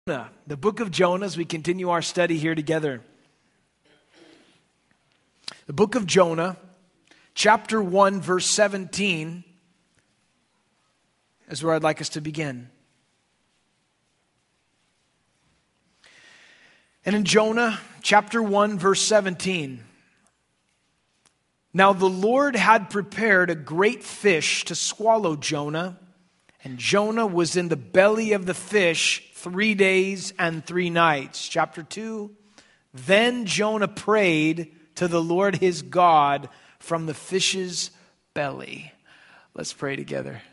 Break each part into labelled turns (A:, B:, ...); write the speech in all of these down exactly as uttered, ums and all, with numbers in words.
A: The book of Jonah, as we continue our study here together. The book of Jonah, chapter one, verse seventeen, is where I'd like us to begin. And in Jonah, chapter one, verse seventeen, now the Lord had prepared a great fish to swallow Jonah, and Jonah was in the belly of the fish three days and three nights. Chapter two, then Jonah prayed to the Lord his God from the fish's belly. Let's pray together.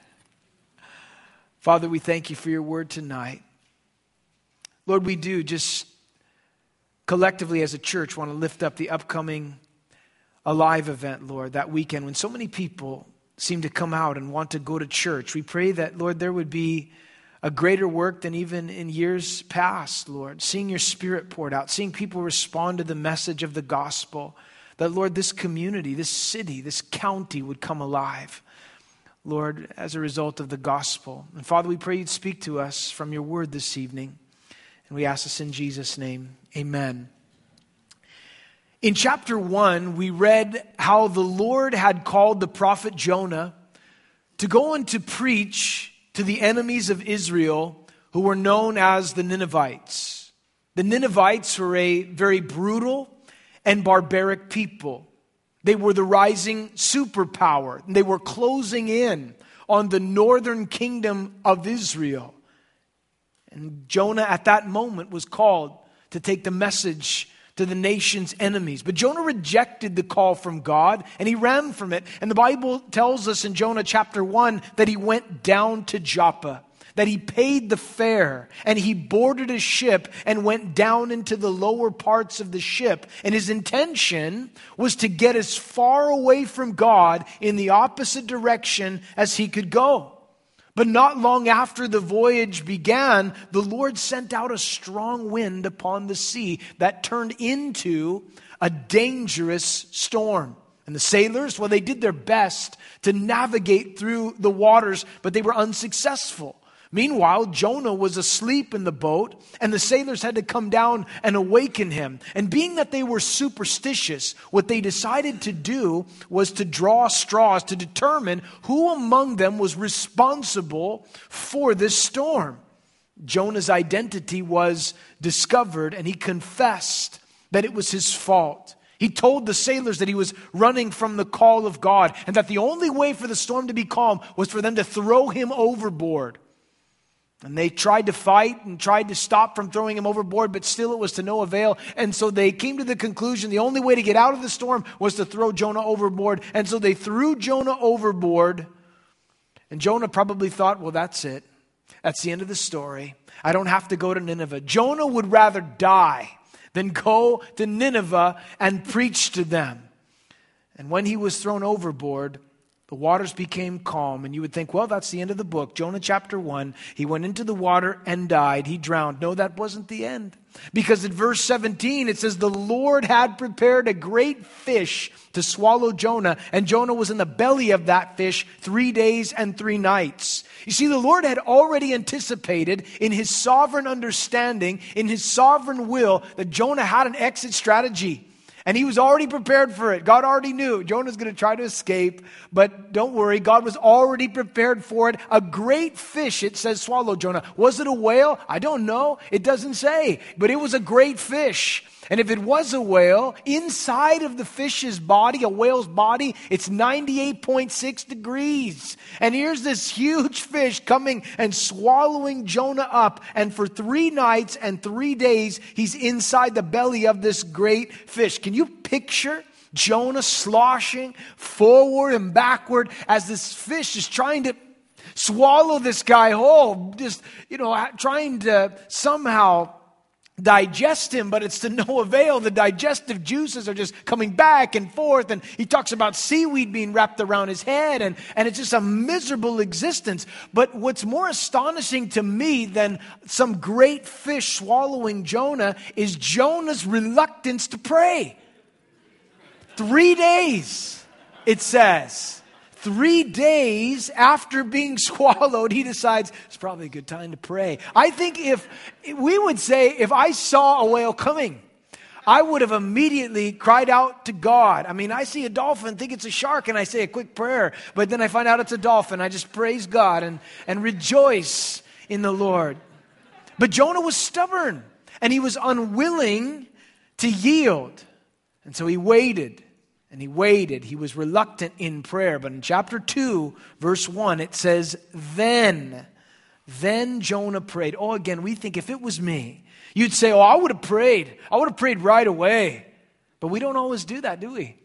A: Father, we thank you for your word tonight. Lord, we do just collectively as a church want to lift up the upcoming Alive event, Lord, that weekend when so many people seem to come out and want to go to church. We pray that, Lord, there would be a greater work than even in years past, Lord. Seeing your Spirit poured out, seeing people respond to the message of the gospel. That, Lord, this community, this city, this county would come alive, Lord, as a result of the gospel. And Father, we pray you'd speak to us from your word this evening. And we ask this in Jesus' name. Amen. In chapter one, we read how the Lord had called the prophet Jonah to go and to preach to the enemies of Israel who were known as the Ninevites. The Ninevites were a very brutal and barbaric people. They were the rising superpower. They were closing in on the northern kingdom of Israel. And Jonah at that moment was called to take the message to the nation's enemies. But Jonah rejected the call from God and he ran from it. And the Bible tells us in Jonah chapter one that he went down to Joppa, that he paid the fare and he boarded a ship and went down into the lower parts of the ship. And his intention was to get as far away from God in the opposite direction as he could go. But not long after the voyage began, the Lord sent out a strong wind upon the sea that turned into a dangerous storm. And the sailors, well, they did their best to navigate through the waters, but they were unsuccessful. Meanwhile, Jonah was asleep in the boat, and the sailors had to come down and awaken him. And being that they were superstitious, what they decided to do was to draw straws to determine who among them was responsible for this storm. Jonah's identity was discovered, and he confessed that it was his fault. He told the sailors that he was running from the call of God, and that the only way for the storm to be calm was for them to throw him overboard. And they tried to fight and tried to stop from throwing him overboard, but still it was to no avail. And so they came to the conclusion the only way to get out of the storm was to throw Jonah overboard. And so they threw Jonah overboard. And Jonah probably thought, well, that's it. That's the end of the story. I don't have to go to Nineveh. Jonah would rather die than go to Nineveh and preach to them. And when he was thrown overboard, the waters became calm, and you would think, well, that's the end of the book. Jonah chapter one, he went into the water and died. He drowned. No, that wasn't the end. Because in verse seventeen, it says, the Lord had prepared a great fish to swallow Jonah, and Jonah was in the belly of that fish three days and three nights. You see, the Lord had already anticipated in his sovereign understanding, in his sovereign will, that Jonah had an exit strategy. And he was already prepared for it. God already knew Jonah's going to try to escape. But don't worry, God was already prepared for it. A great fish, it says, swallowed Jonah. Was it a whale? I don't know. It doesn't say. But it was a great fish. And if it was a whale, inside of the fish's body, a whale's body, it's ninety-eight point six degrees. And here's this huge fish coming and swallowing Jonah up. And for three nights and three days, he's inside the belly of this great fish. Can you picture Jonah sloshing forward and backward as this fish is trying to swallow this guy whole? Just, you know, trying to somehow digest him, but it's to no avail. The digestive juices are just coming back and forth, and he talks about seaweed being wrapped around his head, and, and it's just a miserable existence. But what's more astonishing to me than some great fish swallowing Jonah is Jonah's reluctance to pray. Three days, it says. Three days after being swallowed, he decides it's probably a good time to pray. I think if we would say, if I saw a whale coming, I would have immediately cried out to God. I mean, I see a dolphin, think it's a shark, and I say a quick prayer. But then I find out it's a dolphin. I just praise God and, and rejoice in the Lord. But Jonah was stubborn, and he was unwilling to yield. And so he waited. And he waited. He was reluctant in prayer. But in chapter two, verse one, it says, Then, then Jonah prayed. Oh, again, we think if it was me, you'd say, oh, I would have prayed. I would have prayed right away. But we don't always do that, do we?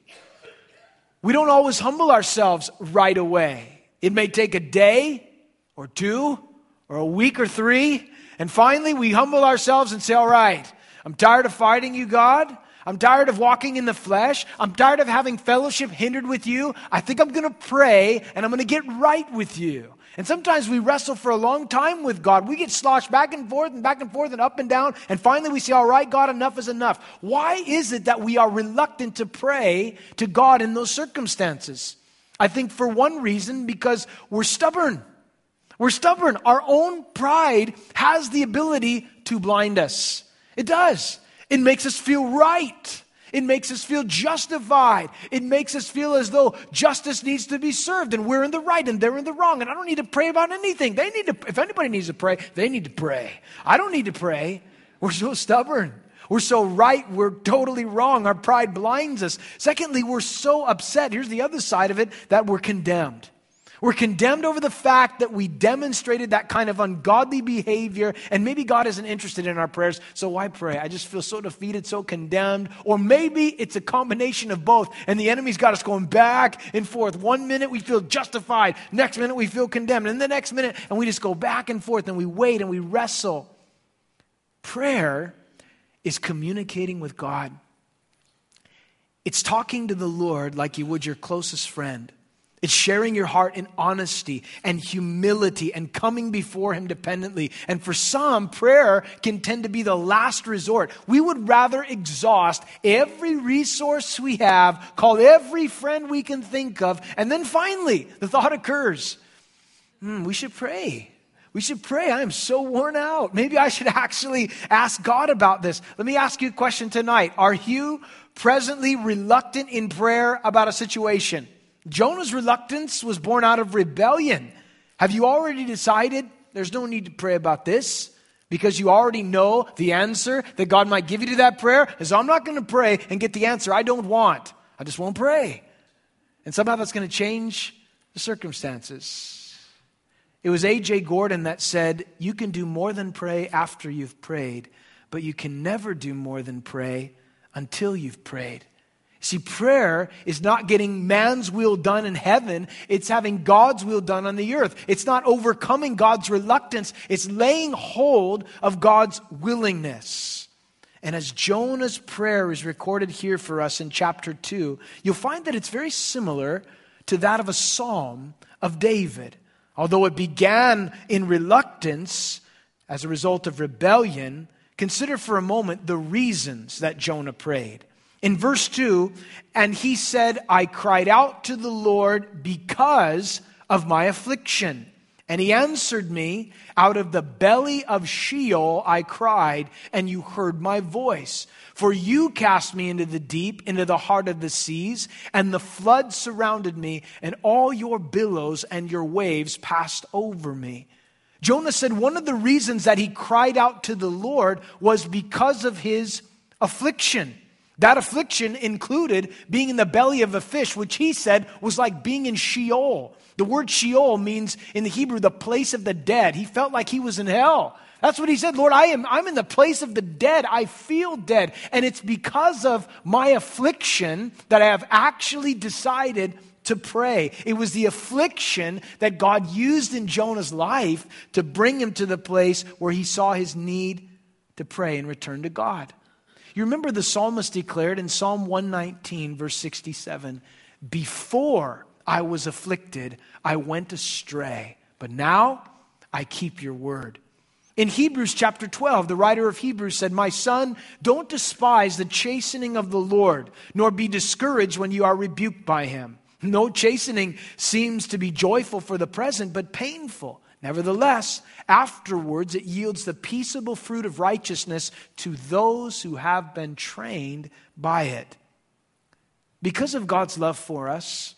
A: We don't always humble ourselves right away. It may take a day or two or a week or three. And finally, we humble ourselves and say, all right, I'm tired of fighting you, God. I'm tired of walking in the flesh. I'm tired of having fellowship hindered with you. I think I'm going to pray and I'm going to get right with you. And sometimes we wrestle for a long time with God. We get sloshed back and forth and back and forth and up and down. And finally we say, all right, God, enough is enough. Why is it that we are reluctant to pray to God in those circumstances? I think for one reason, because we're stubborn. We're stubborn. Our own pride has the ability to blind us. It does. It makes us feel right. It makes us feel justified. It makes us feel as though justice needs to be served and we're in the right and they're in the wrong. And I don't need to pray about anything. They need to, if anybody needs to pray, they need to pray. I don't need to pray. We're so stubborn. We're so right. We're totally wrong. Our pride blinds us. Secondly, we're so upset. Here's the other side of it, that we're condemned. We're condemned over the fact that we demonstrated that kind of ungodly behavior, and maybe God isn't interested in our prayers, so why pray? I just feel so defeated, so condemned. Or maybe it's a combination of both, and the enemy's got us going back and forth. One minute we feel justified, next minute we feel condemned, and the next minute, and we just go back and forth, and we wait and we wrestle. Prayer is communicating with God. It's talking to the Lord like you would your closest friend. It's sharing your heart in honesty and humility and coming before Him dependently. And for some, prayer can tend to be the last resort. We would rather exhaust every resource we have, call every friend we can think of, and then finally, the thought occurs, hmm, we should pray. We should pray. I am so worn out. Maybe I should actually ask God about this. Let me ask you a question tonight. Are you presently reluctant in prayer about a situation? Jonah's reluctance was born out of rebellion. Have you already decided there's no need to pray about this because you already know the answer that God might give you to that prayer? So I'm not going to pray and get the answer I don't want. I just won't pray. And somehow that's going to change the circumstances. It was A J Gordon that said, you can do more than pray after you've prayed, but you can never do more than pray until you've prayed. See, prayer is not getting man's will done in heaven. It's having God's will done on the earth. It's not overcoming God's reluctance. It's laying hold of God's willingness. And as Jonah's prayer is recorded here for us in chapter two, you'll find that it's very similar to that of a psalm of David. Although it began in reluctance as a result of rebellion, consider for a moment the reasons that Jonah prayed. In verse two, and he said, I cried out to the Lord because of my affliction. And he answered me, out of the belly of Sheol I cried, and you heard my voice. For you cast me into the deep, into the heart of the seas, and the flood surrounded me, and all your billows and your waves passed over me. Jonah said one of the reasons that he cried out to the Lord was because of his affliction. That affliction included being in the belly of a fish, which he said was like being in Sheol. The word Sheol means in the Hebrew, the place of the dead. He felt like he was in hell. That's what he said. Lord, I am, I'm in the place of the dead. I feel dead. And it's because of my affliction that I have actually decided to pray. It was the affliction that God used in Jonah's life to bring him to the place where he saw his need to pray and return to God. You remember the psalmist declared in Psalm one nineteen, verse sixty-seven, before I was afflicted, I went astray, but now I keep your word. In Hebrews chapter twelve, the writer of Hebrews said, my son, don't despise the chastening of the Lord, nor be discouraged when you are rebuked by him. No chastening seems to be joyful for the present, but painful. Nevertheless, afterwards it yields the peaceable fruit of righteousness to those who have been trained by it. Because of God's love for us,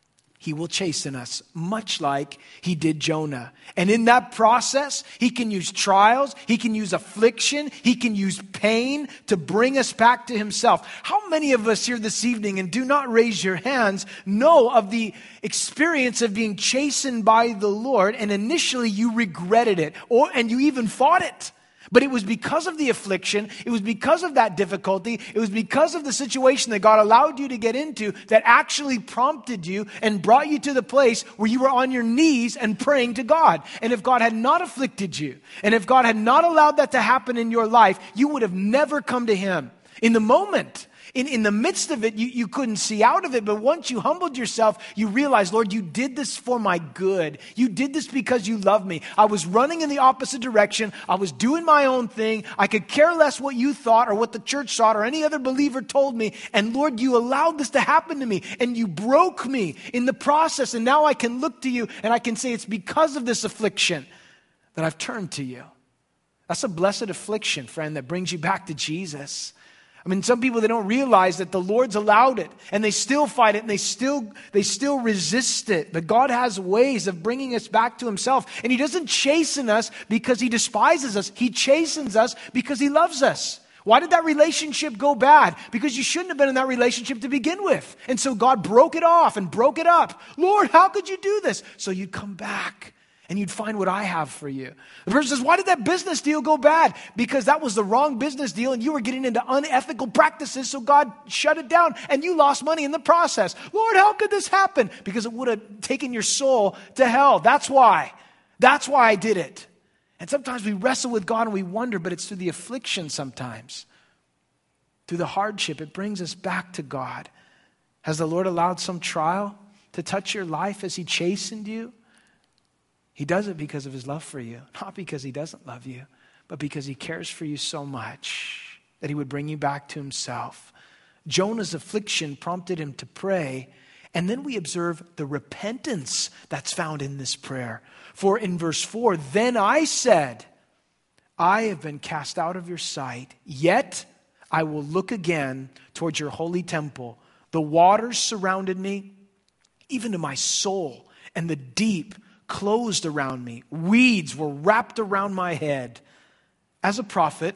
A: He will chasten us, much like He did Jonah. And in that process, He can use trials, He can use affliction, He can use pain to bring us back to Himself. How many of us here this evening, and do not raise your hands, know of the experience of being chastened by the Lord, and initially you regretted it, or and you even fought it? But it was because of the affliction, it was because of that difficulty, it was because of the situation that God allowed you to get into that actually prompted you and brought you to the place where you were on your knees and praying to God. And if God had not afflicted you, and if God had not allowed that to happen in your life, you would have never come to Him. In the moment, in, in the midst of it, you, you couldn't see out of it. But once you humbled yourself, you realized, Lord, you did this for my good. You did this because you love me. I was running in the opposite direction. I was doing my own thing. I could care less what you thought or what the church thought or any other believer told me. And Lord, you allowed this to happen to me. And you broke me in the process. And now I can look to you and I can say it's because of this affliction that I've turned to you. That's a blessed affliction, friend, that brings you back to Jesus. I mean, some people, they don't realize that the Lord's allowed it and they still fight it and they still, they still resist it. But God has ways of bringing us back to Himself. And He doesn't chasten us because He despises us. He chastens us because He loves us. Why did that relationship go bad? Because you shouldn't have been in that relationship to begin with. And so God broke it off and broke it up. Lord, how could you do this? So you'd come back. And you'd find what I have for you. The person says, why did that business deal go bad? Because that was the wrong business deal and you were getting into unethical practices, so God shut it down and you lost money in the process. Lord, how could this happen? Because it would have taken your soul to hell. That's why. That's why I did it. And sometimes we wrestle with God and we wonder, but it's through the affliction sometimes. Through the hardship, it brings us back to God. Has the Lord allowed some trial to touch your life as He chastened you? He does it because of His love for you, not because He doesn't love you, but because He cares for you so much that He would bring you back to Himself. Jonah's affliction prompted him to pray, and then we observe the repentance that's found in this prayer. For in verse four, then I said, I have been cast out of your sight, yet I will look again towards your holy temple. The waters surrounded me, even to my soul, and the deep closed around me. Weeds were wrapped around my head. As a prophet,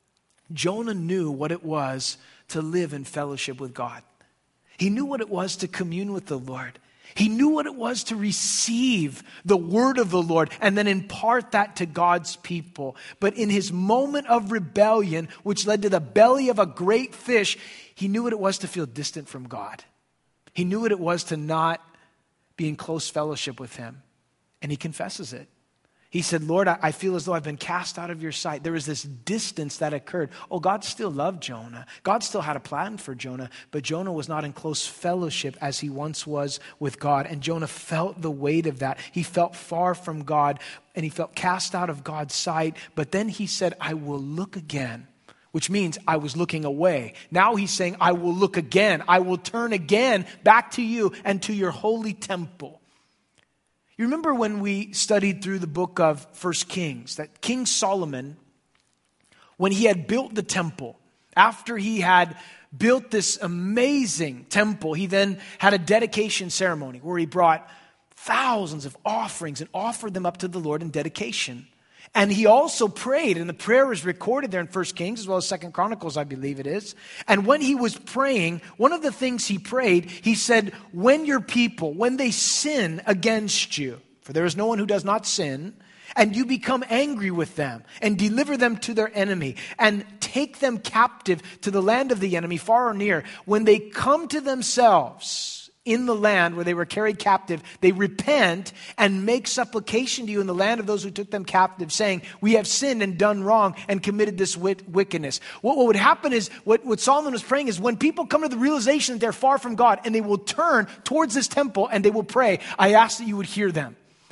A: Jonah knew what it was to live in fellowship with God. He knew what it was to commune with the Lord. He knew what it was to receive the word of the Lord and then impart that to God's people. But in his moment of rebellion, which led to the belly of a great fish, he knew what it was to feel distant from God. He knew what it was to not be in close fellowship with Him. And he confesses it. He said, Lord, I feel as though I've been cast out of your sight. There was this distance that occurred. Oh, God still loved Jonah. God still had a plan for Jonah, but Jonah was not in close fellowship as he once was with God. And Jonah felt the weight of that. He felt far from God and he felt cast out of God's sight. But then he said, I will look again, which means I was looking away. Now he's saying, I will look again. I will turn again back to you and to your holy temple. You remember when we studied through the book of First Kings, that King Solomon, when he had built the temple, after he had built this amazing temple, he then had a dedication ceremony where he brought thousands of offerings and offered them up to the Lord in dedication. And he also prayed, and the prayer is recorded there in First Kings as well as Second Chronicles, I believe it is. And when he was praying, one of the things he prayed, he said, when your people, when they sin against you, for there is no one who does not sin, and you become angry with them and deliver them to their enemy and take them captive to the land of the enemy, far or near, when they come to themselves in the land where they were carried captive, they repent and make supplication to you in the land of those who took them captive, saying, we have sinned and done wrong and committed this wickedness. What, what would happen is, what, what Solomon was praying is, when people come to the realization that they're far from God and they will turn towards this temple and they will pray, I ask that you would hear them.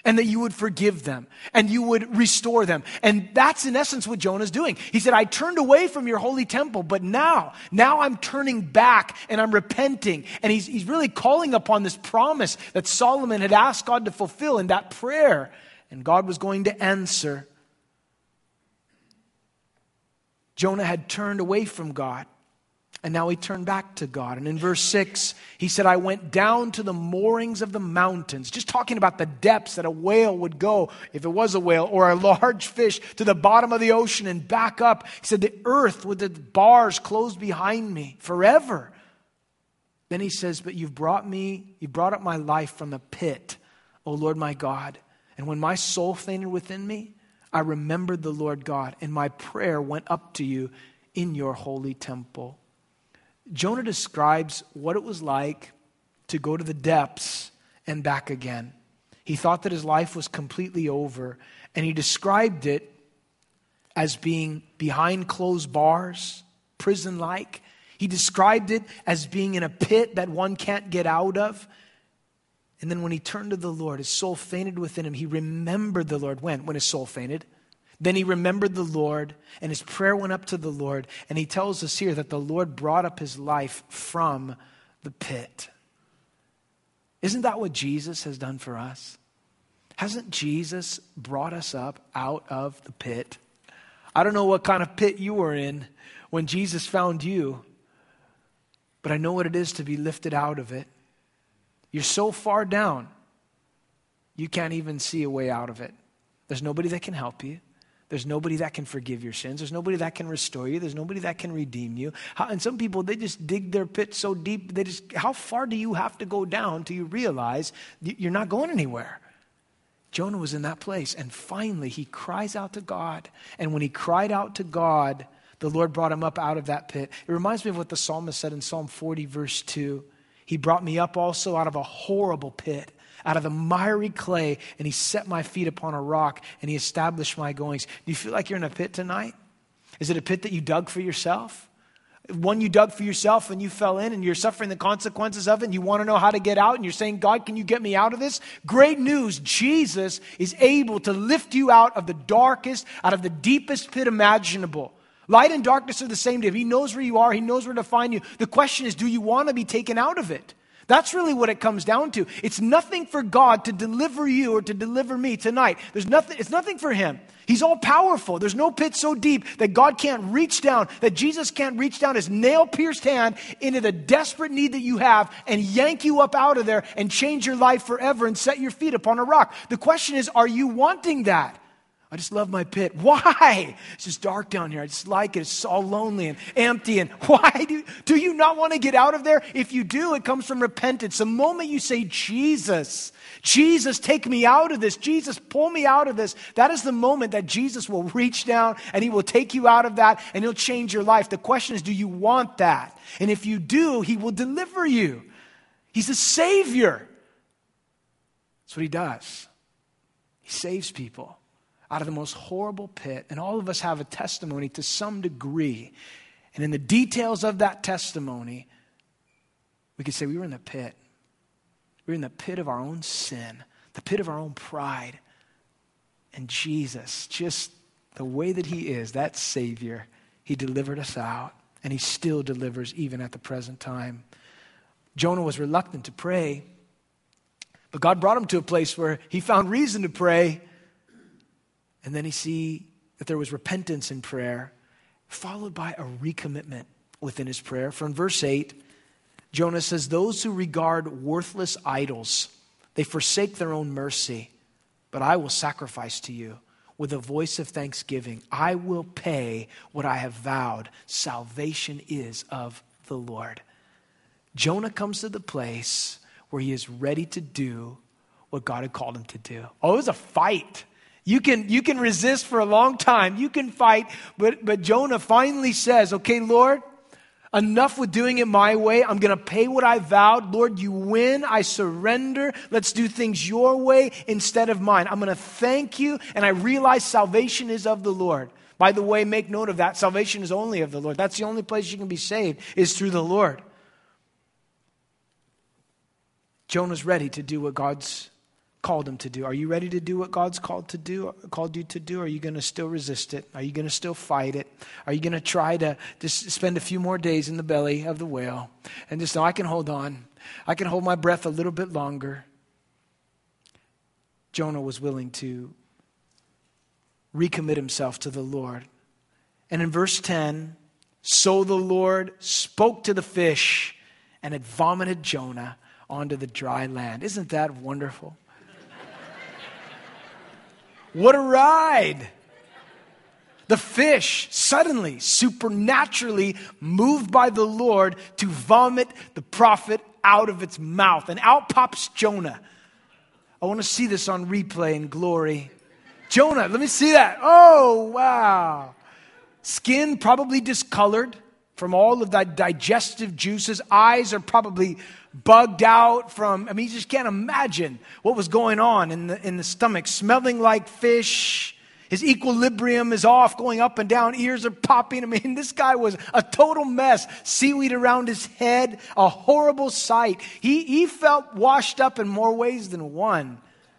A: and that you would forgive them and you would restore them. And that's in essence what Jonah's doing. He said, I turned away from your holy temple, but now, now I'm turning back and I'm repenting. And he's, he's really calling upon this promise that Solomon had asked God to fulfill in that prayer. And God was going to answer. Jonah had turned away from God. And now he turned back to God. And in verse six, he said, I went down to the moorings of the mountains. Just talking about the depths that a whale would go, if it was a whale, or a large fish, to the bottom of the ocean and back up. He said, the earth with its bars closed behind me forever. Then he says, but you've brought me, you brought up my life from the pit, O Lord my God. And when my soul fainted within me, I remembered the Lord God, and my prayer went up to you in your holy temple. Jonah describes what it was like to go to the depths and back again. He thought that his life was completely over, and he described it as being behind closed bars, prison-like. He described it as being in a pit that one can't get out of. And then when he turned to the Lord, his soul fainted within him. He remembered the Lord. When? When his soul fainted. Then he remembered the Lord, and his prayer went up to the Lord. And he tells us here that the Lord brought up his life from the pit. Isn't that what Jesus has done for us? Hasn't Jesus brought us up out of the pit? I don't know what kind of pit you were in when Jesus found you, but I know what it is to be lifted out of it. You're so far down, you can't even see a way out of it. There's nobody that can help you. There's nobody that can forgive your sins. There's nobody that can restore you. There's nobody that can redeem you. How, and some people, they just dig their pit so deep. They just, how far do you have to go down till you realize you're not going anywhere? Jonah was in that place. And finally, he cries out to God. And when he cried out to God, the Lord brought him up out of that pit. It reminds me of what the psalmist said in Psalm forty, verse two. He brought me up also out of a horrible pit, out of the miry clay, and he set my feet upon a rock, and he established my goings. Do you feel like you're in a pit tonight? Is it a pit that you dug for yourself? One you dug for yourself and you fell in and you're suffering the consequences of it and you want to know how to get out and you're saying, God, can you get me out of this? Great news. Jesus is able to lift you out of the darkest, out of the deepest pit imaginable. Light and darkness are the same to him. He knows where you are. He knows where to find you. The question is, do you want to be taken out of it? That's really what it comes down to. It's nothing for God to deliver you or to deliver me tonight. There's nothing, it's nothing for him. He's all powerful. There's no pit so deep that God can't reach down, that Jesus can't reach down his nail-pierced hand into the desperate need that you have and yank you up out of there and change your life forever and set your feet upon a rock. The question is, are you wanting that? I just love my pit. Why? It's just dark down here. I just like it. It's all lonely and empty. And why do, do you not want to get out of there? If you do, it comes from repentance. The moment you say, Jesus, Jesus, take me out of this. Jesus, pull me out of this. That is the moment that Jesus will reach down and he will take you out of that and he'll change your life. The question is, do you want that? And if you do, he will deliver you. He's a savior. That's what he does. He saves people out of the most horrible pit. And all of us have a testimony to some degree. And in the details of that testimony, we could say we were in the pit. We were in the pit of our own sin, the pit of our own pride. And Jesus, just the way that he is, that Savior, he delivered us out. And he still delivers even at the present time. Jonah was reluctant to pray, but God brought him to a place where he found reason to pray. And then he see that there was repentance in prayer, followed by a recommitment within his prayer. From verse eight, Jonah says, those who regard worthless idols, they forsake their own mercy, but I will sacrifice to you with a voice of thanksgiving. I will pay what I have vowed. Salvation is of the Lord. Jonah comes to the place where he is ready to do what God had called him to do. Oh, it was a fight. You can, you can resist for a long time. You can fight. But, but Jonah finally says, okay, Lord, enough with doing it my way. I'm going to pay what I vowed. Lord, you win. I surrender. Let's do things your way instead of mine. I'm going to thank you. And I realize salvation is of the Lord. By the way, make note of that. Salvation is only of the Lord. That's the only place you can be saved is through the Lord. Jonah's ready to do what God's called him to do. Are you ready to do what God's called to do, called you to do? Are you going to still resist it? Are you going to still fight it? Are you going to try to just spend a few more days in the belly of the whale and just know, I can hold on. I can hold my breath a little bit longer. Jonah was willing to recommit himself to the Lord. And in verse ten, so the Lord spoke to the fish and it vomited Jonah onto the dry land. Isn't that wonderful? What a ride! The fish suddenly, supernaturally moved by the Lord to vomit the prophet out of its mouth. And out pops Jonah. I want to see this on replay in glory. Jonah, let me see that. Oh, wow. Skin probably discolored from all of that digestive juices. Eyes are probably bugged out from, I mean, you just can't imagine what was going on in the, in the stomach. Smelling like fish. His equilibrium is off, going up and down. Ears are popping. I mean, this guy was a total mess. Seaweed around his head. A horrible sight. He, he felt washed up in more ways than one.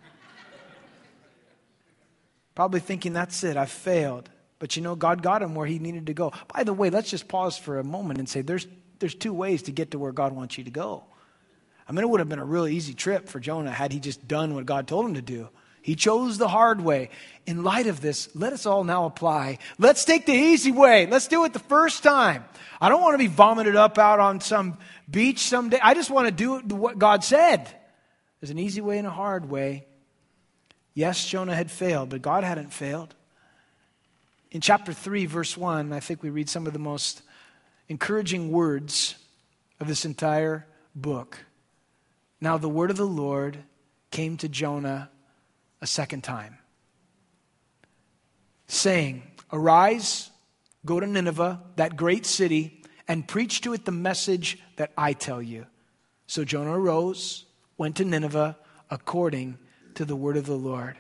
A: Probably thinking, that's it, I've failed. But you know, God got him where he needed to go. By the way, let's just pause for a moment and say there's there's two ways to get to where God wants you to go. I mean, it would have been a really easy trip for Jonah had he just done what God told him to do. He chose the hard way. In light of this, let us all now apply. Let's take the easy way. Let's do it the first time. I don't want to be vomited up out on some beach someday. I just want to do what God said. There's an easy way and a hard way. Yes, Jonah had failed, but God hadn't failed. In chapter three, verse one, I think we read some of the most encouraging words of this entire book. Now the word of the Lord came to Jonah a second time, saying, arise, go to Nineveh, that great city, and preach to it the message that I tell you. So Jonah arose, went to Nineveh according to the word of the Lord.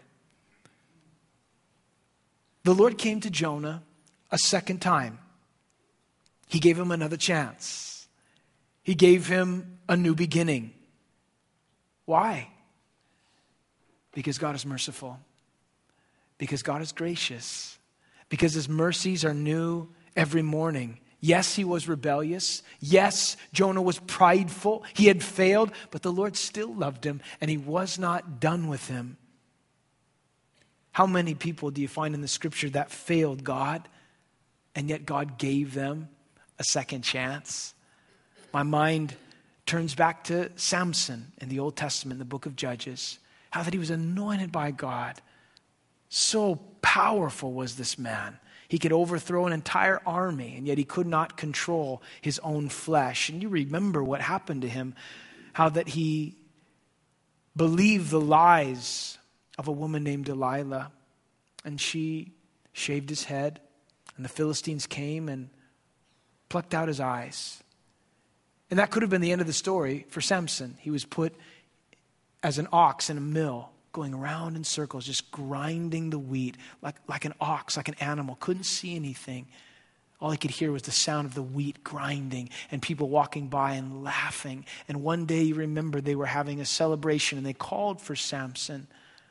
A: The Lord came to Jonah a second time. He gave him another chance. He gave him a new beginning. Why? Because God is merciful. Because God is gracious. Because his mercies are new every morning. Yes, he was rebellious. Yes, Jonah was prideful. He had failed, but the Lord still loved him, and he was not done with him. How many people do you find in the scripture that failed God, and yet God gave them a second chance? My mind turns back to Samson in the Old Testament, the book of Judges. How that he was anointed by God. So powerful was this man. He could overthrow an entire army, and yet he could not control his own flesh. And you remember what happened to him, how that he believed the lies of a woman named Delilah, and she shaved his head, and the Philistines came and plucked out his eyes. And that could have been the end of the story for Samson. He was put as an ox in a mill, going around in circles, just grinding the wheat like, like an ox, like an animal. Couldn't see anything. All he could hear was the sound of the wheat grinding and people walking by and laughing. And one day, you remember, they were having a celebration and they called for Samson.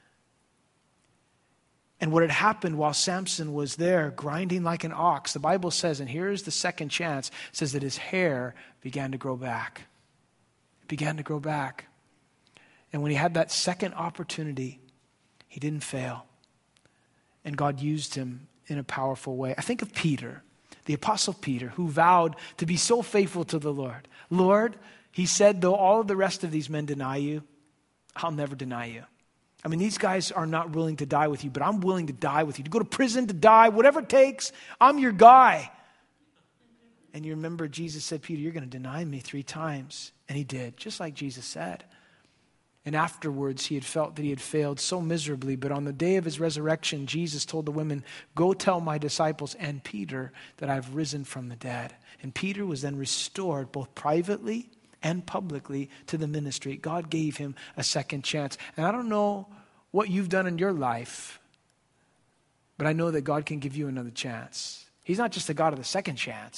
A: And what had happened while Samson was there grinding like an ox, the Bible says, and here is the second chance, says that his hair began to grow back. It began to grow back. And when he had that second opportunity, he didn't fail. And God used him in a powerful way. I think of Peter, the Apostle Peter, who vowed to be so faithful to the Lord. Lord, he said, though all of the rest of these men deny you, I'll never deny you. I mean, these guys are not willing to die with you, but I'm willing to die with you. To go to prison, to die, whatever it takes, I'm your guy. And you remember Jesus said, Peter, you're going to deny me three times. And he did, just like Jesus said. And afterwards, he had felt that he had failed so miserably. But on the day of his resurrection, Jesus told the women, go tell my disciples and Peter that I've risen from the dead. And Peter was then restored both privately and publicly to the ministry. God gave him a second chance. And I don't know what you've done in your life, but I know that God can give you another chance. He's not just the God of the second chance.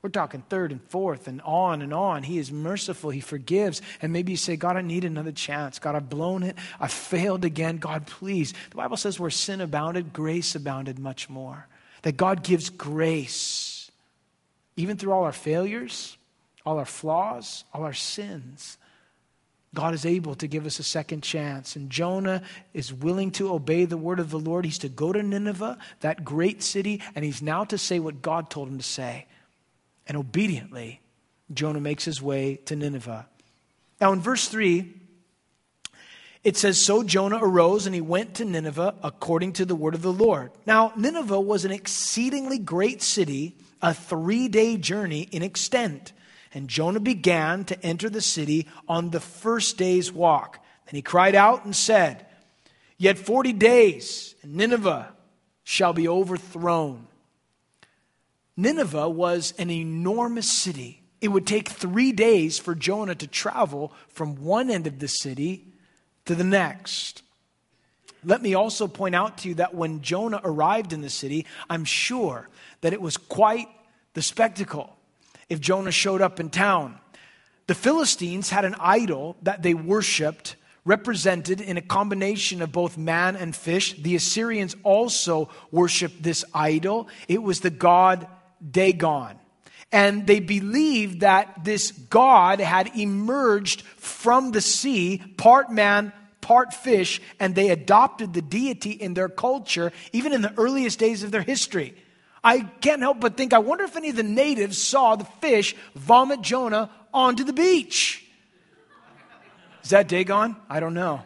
A: We're talking third and fourth and on and on. He is merciful. He forgives. And maybe you say, God, I need another chance. God, I've blown it. I've failed again. God, please. The Bible says where sin abounded, grace abounded much more. That God gives grace. Even through all our failures, all our flaws, all our sins. God is able to give us a second chance. And Jonah is willing to obey the word of the Lord. He's to go to Nineveh, that great city, and he's now to say what God told him to say. And obediently, Jonah makes his way to Nineveh. Now in verse three, it says, so Jonah arose and he went to Nineveh according to the word of the Lord. Now Nineveh was an exceedingly great city, a three-day journey in extent. And Jonah began to enter the city on the first day's walk. And he cried out and said, yet forty days, and Nineveh shall be overthrown. Nineveh was an enormous city. It would take three days for Jonah to travel from one end of the city to the next. Let me also point out to you that when Jonah arrived in the city, I'm sure that it was quite the spectacle if Jonah showed up in town. The Philistines had an idol that they worshipped, represented in a combination of both man and fish. The Assyrians also worshipped this idol. It was the god Dagon. And they believed that this god had emerged from the sea, part man, part fish, and they adopted the deity in their culture, even in the earliest days of their history. I can't help but think, I wonder if any of the natives saw the fish vomit Jonah onto the beach. Is that Dagon? I don't know.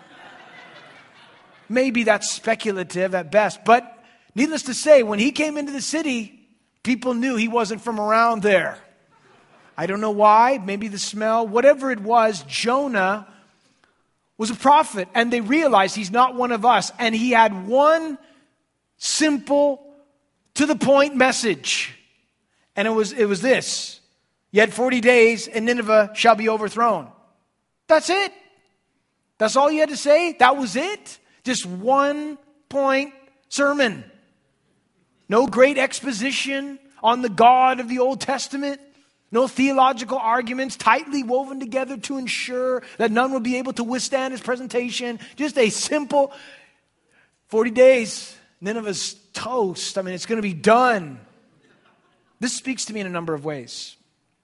A: Maybe that's speculative at best. But needless to say, when he came into the city, people knew he wasn't from around there. I don't know why. Maybe the smell. Whatever it was, Jonah was a prophet. And they realized he's not one of us. And he had one simple, to the point message. And it was, it was this. Yet forty days and Nineveh shall be overthrown. That's it. That's all you had to say? That was it? Just one point sermon. No great exposition on the God of the Old Testament. No theological arguments tightly woven together to ensure that none would be able to withstand his presentation. Just a simple forty days. Nineveh's toast. I mean, it's going to be done. This speaks to me in a number of ways.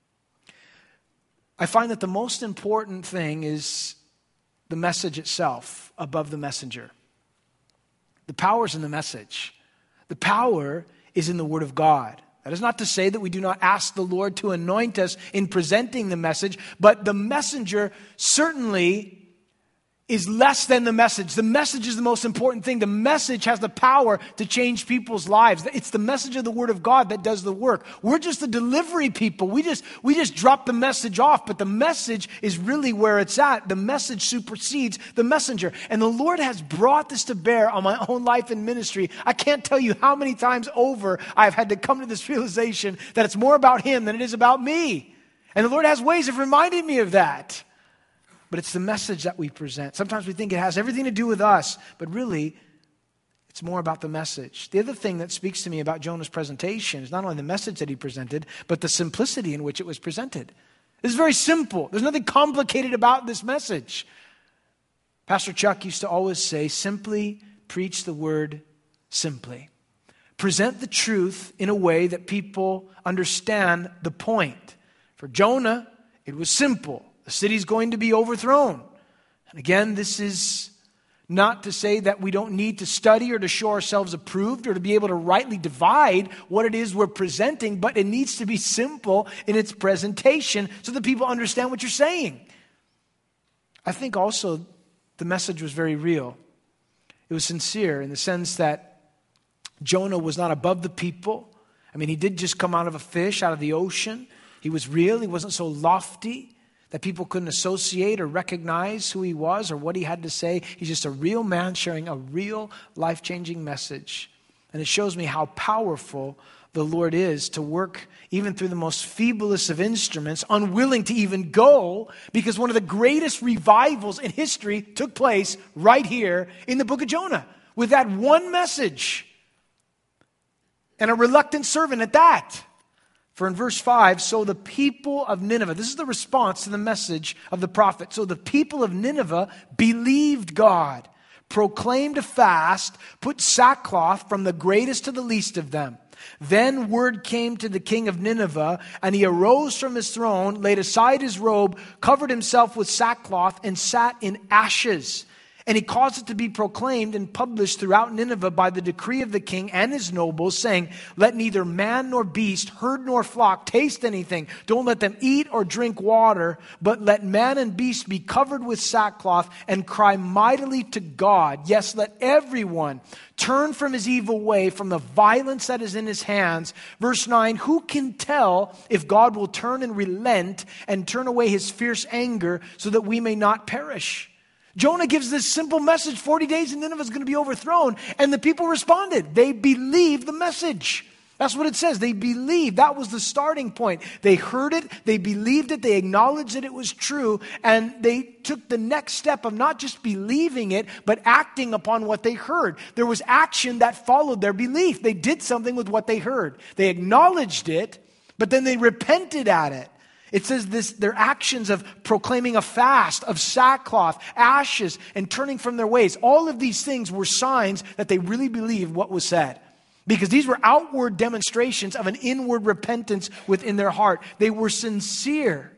A: I find that the most important thing is the message itself above the messenger. The power is in the message. The power is in the Word of God. That is not to say that we do not ask the Lord to anoint us in presenting the message, but the messenger certainly is less than the message. The message is the most important thing. The message has the power to change people's lives. It's the message of the Word of God that does the work. We're just the delivery people. We just, we just drop the message off, but the message is really where it's at. The message supersedes the messenger. And the Lord has brought this to bear on my own life and ministry. I can't tell you how many times over I've had to come to this realization that it's more about Him than it is about me. And the Lord has ways of reminding me of that. But it's the message that we present. Sometimes we think it has everything to do with us, but really, it's more about the message. The other thing that speaks to me about Jonah's presentation is not only the message that he presented, but the simplicity in which it was presented. It's very simple. There's nothing complicated about this message. Pastor Chuck used to always say, simply preach the word simply. Present the truth in a way that people understand the point. For Jonah, it was simple. The city's going to be overthrown. And again, this is not to say that we don't need to study or to show ourselves approved or to be able to rightly divide what it is we're presenting, but it needs to be simple in its presentation so that people understand what you're saying. I think also the message was very real. It was sincere in the sense that Jonah was not above the people. I mean, he did just come out of a fish, out of the ocean. He was real. He wasn't so lofty that people couldn't associate or recognize who he was or what he had to say. He's just a real man sharing a real life-changing message. And it shows me how powerful the Lord is to work even through the most feeblest of instruments, unwilling to even go, because one of the greatest revivals in history took place right here in the book of Jonah with that one message. And a reluctant servant at that. For in verse five, so the people of Nineveh, this is the response to the message of the prophet. So the people of Nineveh believed God, proclaimed a fast, put sackcloth from the greatest to the least of them. Then word came to the king of Nineveh, and he arose from his throne, laid aside his robe, covered himself with sackcloth, and sat in ashes. And he caused it to be proclaimed and published throughout Nineveh by the decree of the king and his nobles, saying, let neither man nor beast, herd nor flock taste anything. Don't let them eat or drink water, but let man and beast be covered with sackcloth and cry mightily to God. Yes, let everyone turn from his evil way, from the violence that is in his hands. Verse nine, who can tell if God will turn and relent and turn away his fierce anger so that we may not perish? Jonah gives this simple message, forty days and Nineveh is going to be overthrown. And the people responded. They believed the message. That's what it says. They believed. That was the starting point. They heard it. They believed it. They acknowledged that it was true. And they took the next step of not just believing it, but acting upon what they heard. There was action that followed their belief. They did something with what they heard. They acknowledged it, but then they repented at it. It says this, their actions of proclaiming a fast, of sackcloth, ashes, and turning from their ways. All of these things were signs that they really believed what was said. Because these were outward demonstrations of an inward repentance within their heart. They were sincere.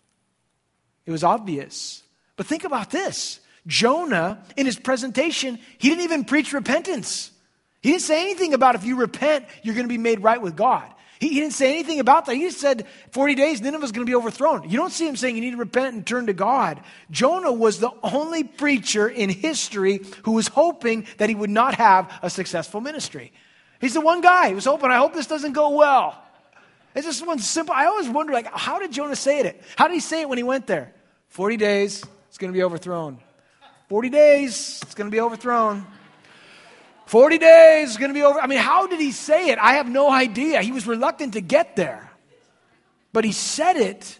A: It was obvious. But think about this. Jonah, in his presentation, he didn't even preach repentance. He didn't say anything about if you repent, you're going to be made right with God. He, he didn't say anything about that. He just said forty days, Nineveh is going to be overthrown. You don't see him saying you need to repent and turn to God. Jonah was the only preacher in history who was hoping that he would not have a successful ministry. He's the one guy who was hoping, I hope this doesn't go well. It's just one simple, I always wonder, like, how did Jonah say it? How did he say it when he went there? forty days, it's going to be overthrown. forty days, it's going to be overthrown. forty days is going to be over. I mean, how did he say it? I have no idea. He was reluctant to get there. But he said it,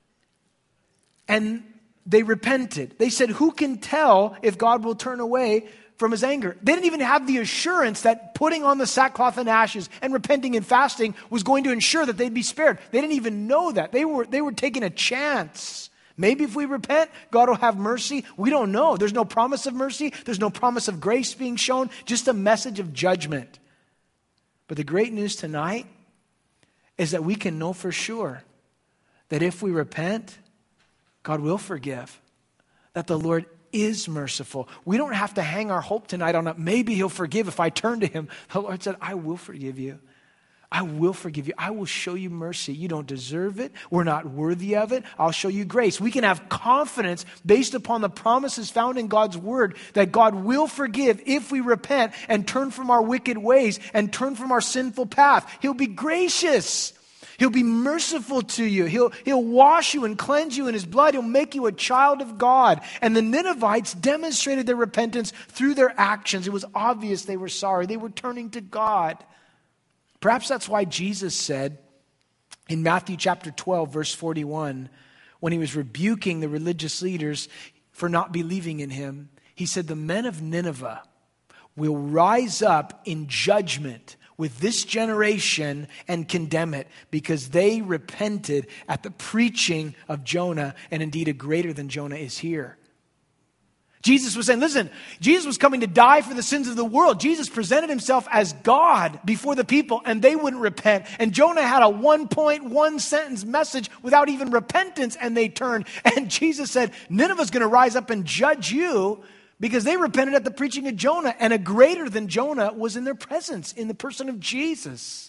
A: and they repented. They said, who can tell if God will turn away from his anger? They didn't even have the assurance that putting on the sackcloth and ashes and repenting and fasting was going to ensure that they'd be spared. They didn't even know that. They were, they were taking a chance. Maybe if we repent, God will have mercy. We don't know. There's no promise of mercy. There's no promise of grace being shown. Just a message of judgment. But the great news tonight is that we can know for sure that if we repent, God will forgive. That the Lord is merciful. We don't have to hang our hope tonight on it. Maybe he'll forgive if I turn to him. The Lord said, I will forgive you. I will forgive you. I will show you mercy. You don't deserve it. We're not worthy of it. I'll show you grace. We can have confidence based upon the promises found in God's word that God will forgive if we repent and turn from our wicked ways and turn from our sinful path. He'll be gracious. He'll be merciful to you. He'll, he'll wash you and cleanse you in his blood. He'll make you a child of God. And the Ninevites demonstrated their repentance through their actions. It was obvious they were sorry. They were turning to God. Perhaps that's why Jesus said in Matthew chapter twelve, verse forty-one, when he was rebuking the religious leaders for not believing in him, he said, the men of Nineveh will rise up in judgment with this generation and condemn it because they repented at the preaching of Jonah, and indeed a greater than Jonah is here. Jesus was saying, listen, Jesus was coming to die for the sins of the world. Jesus presented himself as God before the people, and they wouldn't repent. And Jonah had a one point one sentence message without even repentance, and they turned. And Jesus said, Nineveh's going to rise up and judge you because they repented at the preaching of Jonah, and a greater than Jonah was in their presence, in the person of Jesus.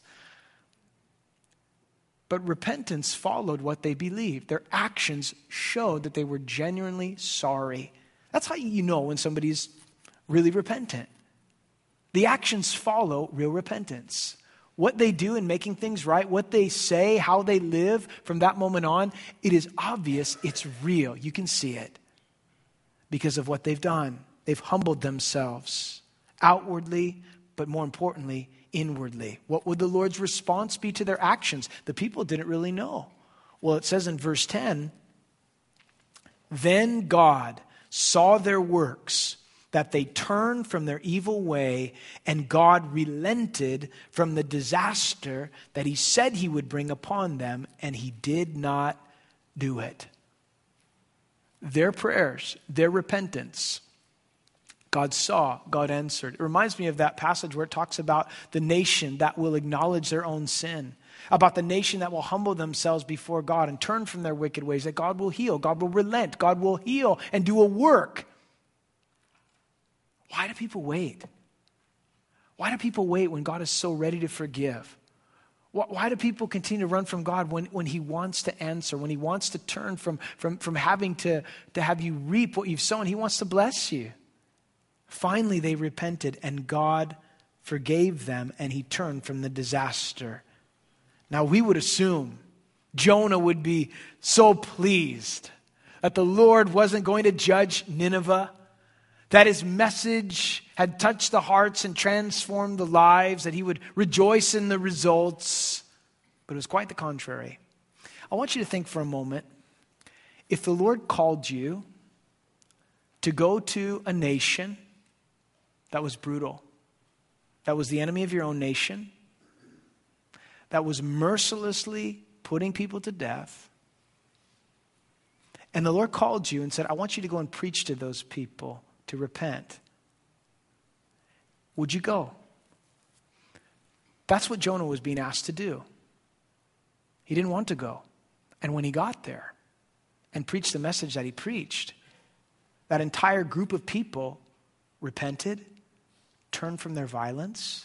A: But repentance followed what they believed. Their actions showed that they were genuinely sorry. That's how you know when somebody's really repentant. The actions follow real repentance. What they do in making things right, what they say, how they live from that moment on, it is obvious, it's real. You can see it because of what they've done. They've humbled themselves outwardly, but more importantly, inwardly. What would the Lord's response be to their actions? The people didn't really know. Well, it says in verse ten, then God saw their works, that they turned from their evil way, and God relented from the disaster that he said he would bring upon them, and he did not do it. Their prayers, their repentance, God saw, God answered. It reminds me of that passage where it talks about the nation that will acknowledge their own sin, about the nation that will humble themselves before God and turn from their wicked ways, that God will heal, God will relent, God will heal and do a work. Why do people wait? Why do people wait when God is so ready to forgive? Why do people continue to run from God when, when he wants to answer, when he wants to turn from, from, from having to, to have you reap what you've sown? He wants to bless you. Finally, they repented, and God forgave them, and he turned from the disaster. Now, we would assume Jonah would be so pleased that the Lord wasn't going to judge Nineveh, that his message had touched the hearts and transformed the lives, that he would rejoice in the results. But it was quite the contrary. I want you to think for a moment, if the Lord called you to go to a nation that was brutal, that was the enemy of your own nation, that was mercilessly putting people to death, and the Lord called you and said, I want you to go and preach to those people to repent, would you go? That's what Jonah was being asked to do. He didn't want to go. And when he got there and preached the message that he preached, that entire group of people repented, turned from their violence,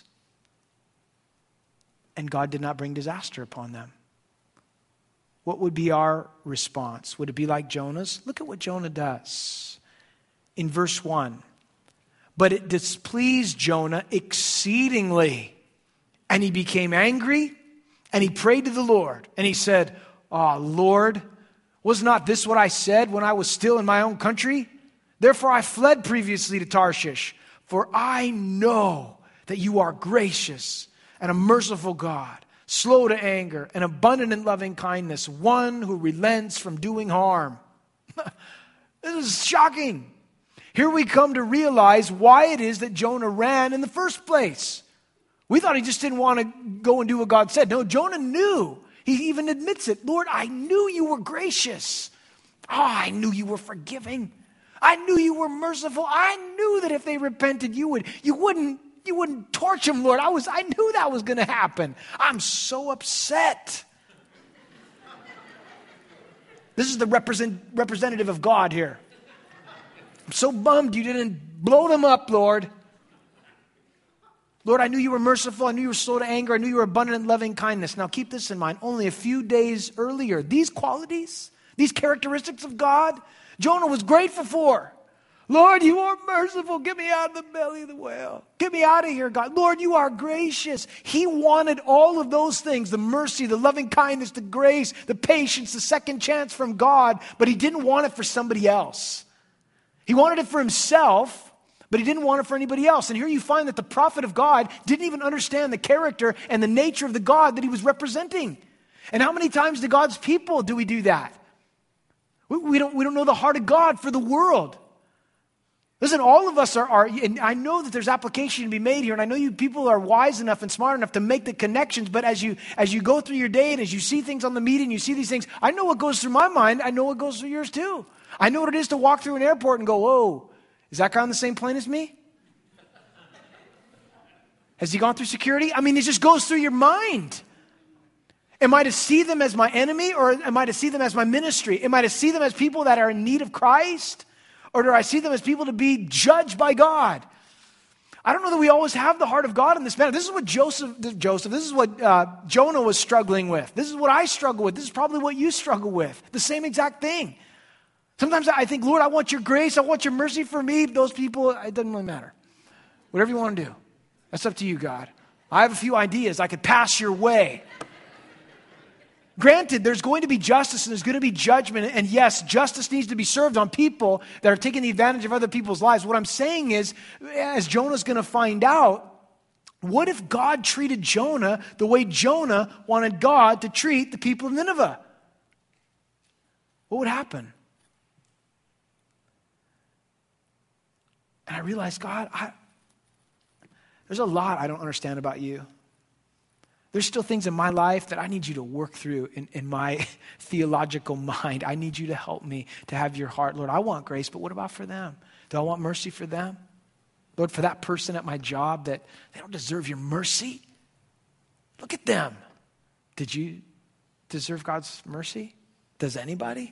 A: and God did not bring disaster upon them. What would be our response? Would it be like Jonah's? Look at what Jonah does. In verse one, but it displeased Jonah exceedingly, and he became angry, and he prayed to the Lord, and he said, "Oh, Lord, was not this what I said when I was still in my own country? Therefore I fled previously to Tarshish, for I know that you are gracious and a merciful God, slow to anger and abundant in loving kindness, one who relents from doing harm." This is shocking. Here we come to realize why it is that Jonah ran in the first place. We thought he just didn't want to go and do what God said. No, Jonah knew. He even admits it. Lord, I knew you were gracious. Oh, I knew you were forgiving. I knew you were merciful. I knew that if they repented, you would, you wouldn't, you wouldn't torch them, Lord. I was, I knew that was going to happen. I'm so upset. This is the represent, representative of God here. I'm so bummed you didn't blow them up, Lord. Lord, I knew you were merciful. I knew you were slow to anger. I knew you were abundant in loving kindness. Now keep this in mind. Only a few days earlier, these qualities, these characteristics of God, Jonah was grateful for. Lord, you are merciful. Get me out of the belly of the whale. Get me out of here, God. Lord, you are gracious. He wanted all of those things, the mercy, the loving kindness, the grace, the patience, the second chance from God, but he didn't want it for somebody else. He wanted it for himself, but he didn't want it for anybody else. And here you find that the prophet of God didn't even understand the character and the nature of the God that he was representing. And how many times to God's people do we do that? We, we don't, we don't know the heart of God for the world. Listen, all of us are, are, and I know that there's application to be made here, and I know you people are wise enough and smart enough to make the connections, but as you as you go through your day and as you see things on the media and you see these things, I know what goes through my mind. I know what goes through yours too. I know what it is to walk through an airport and go, whoa, is that guy on the same plane as me? Has he gone through security? I mean, it just goes through your mind. Am I to see them as my enemy, or am I to see them as my ministry? Am I to see them as people that are in need of Christ? Or do I see them as people to be judged by God? I don't know that we always have the heart of God in this matter. This is what Joseph, Joseph, this is what uh, Jonah was struggling with. This is what I struggle with. This is probably what you struggle with. The same exact thing. Sometimes I think, Lord, I want your grace. I want your mercy for me. Those people, it doesn't really matter. Whatever you want to do. That's up to you, God. I have a few ideas. I could pass your way. Granted, there's going to be justice and there's going to be judgment. And yes, justice needs to be served on people that are taking the advantage of other people's lives. What I'm saying is, as Jonah's going to find out, what if God treated Jonah the way Jonah wanted God to treat the people of Nineveh? What would happen? And I realized, God, I, there's a lot I don't understand about you. There's still things in my life that I need you to work through in, in my theological mind. I need you to help me to have your heart. Lord, I want grace, but what about for them? Do I want mercy for them? Lord, for that person at my job that they don't deserve your mercy. Look at them. Did you deserve God's mercy? Does anybody?